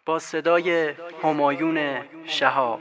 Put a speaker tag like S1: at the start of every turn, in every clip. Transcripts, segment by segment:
S1: با صدای همایون شهاب.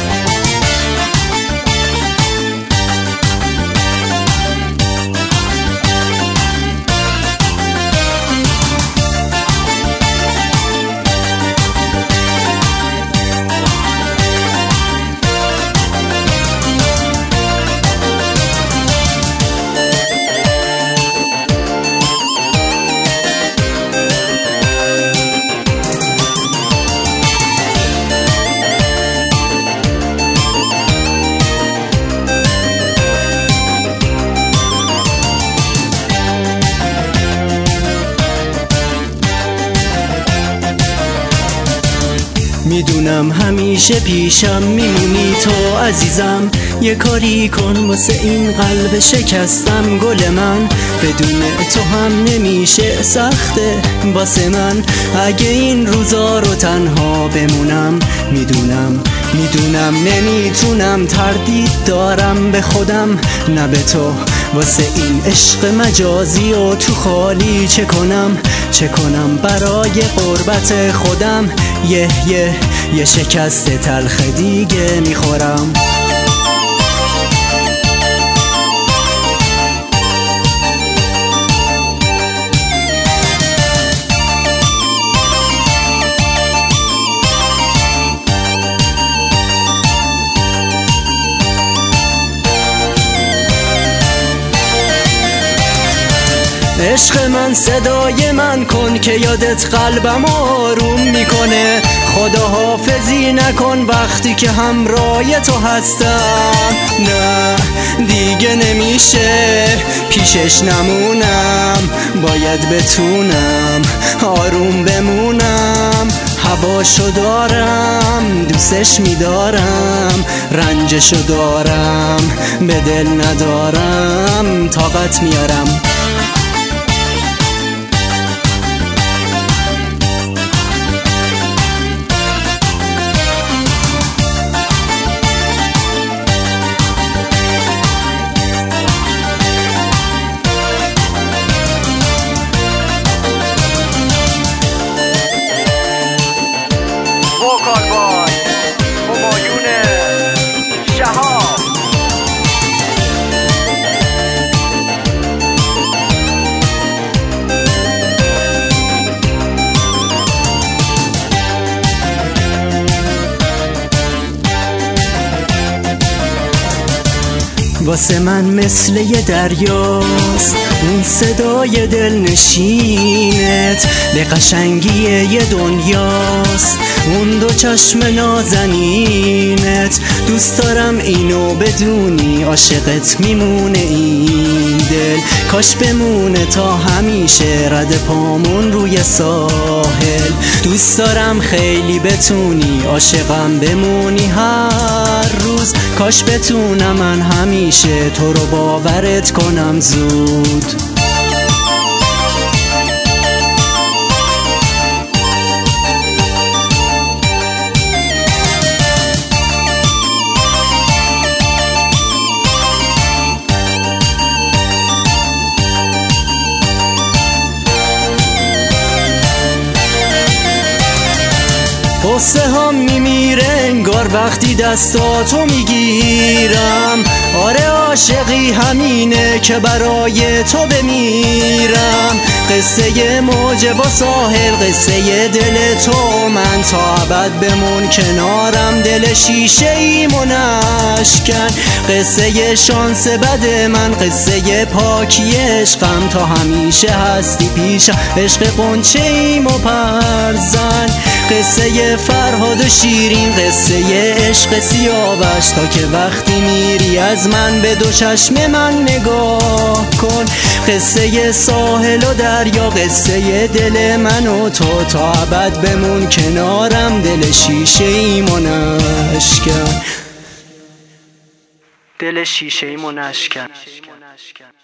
S2: میدونم همیشه پیشم میمونی تو عزیزم، یه کاری کن واسه این قلب شکستم. گل من بدون تو هم نمیشه، سخته واسه من اگه این روزا رو تنها بمونم. میدونم نمیتونم، تردید دارم به خودم نه به تو. واسه این عشق مجازی و تو خالی چه کنم برای قربت خودم. یه شکست تلخ دیگه میخورم. عشق من صدای من کن که یادت قلبم آروم میکنه. خدا حافظی نکن وقتی که همراه تو هستم. نه دیگه نمیشه پیشش نمونم، باید بتونم آروم بمونم. هواشو دارم دوستش میدارم، رنجشو دارم به دل ندارم، طاقت میارم.
S1: همایون شهاب.
S2: واسه من مثل یه دریاست اون صدای دلنشینت، به قشنگی یه دنیاست اون دو چشم نازنینت. دوست دارم اینو بدونی، عاشقت میمونه این دل. کاش بمونه تا همیشه رد پامون روی ساحل. دوست دارم خیلی بتونی عاشقم بمونی هر روز. کاش بتونم من همیشه تو رو باورت کنم زود. قصه هم میمیره انگار وقتی دستاتو میگیرم. آره عاشقی همینه که برای تو بمیرم. قصه موج با ساحل، قصه دل تو من، تا ابد بمون کنارم، دل شیشه ایمو نشکن. قصه شانس بد من، قصه پاکی عشقم، تا همیشه هستی پیشم، عشق قنچه ایمو پرزن. قصه فرهاد و شیرین، قصه عشق سیاوش، تا که وقتی میری از من به دو چشم من نگاه کن. قصه ساحل و دریا، قصه دل من و تو، تا ابد بمون کنارم، دل شیشه ایمو نشکن.
S1: دل شیشه ایمو نشکن.